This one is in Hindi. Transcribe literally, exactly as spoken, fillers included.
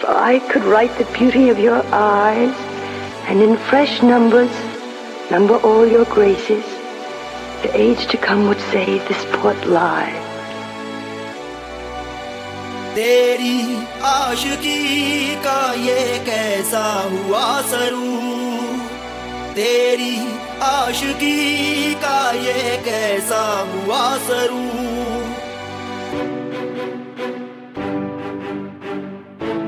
I could write the beauty of your eyes, and in fresh numbers, number all your graces. The age to come would say this port lie. तेरी आशिकी का ये कैसा हुआ सरूर, तेरी आशिकी का ये कैसा हुआ सरूर।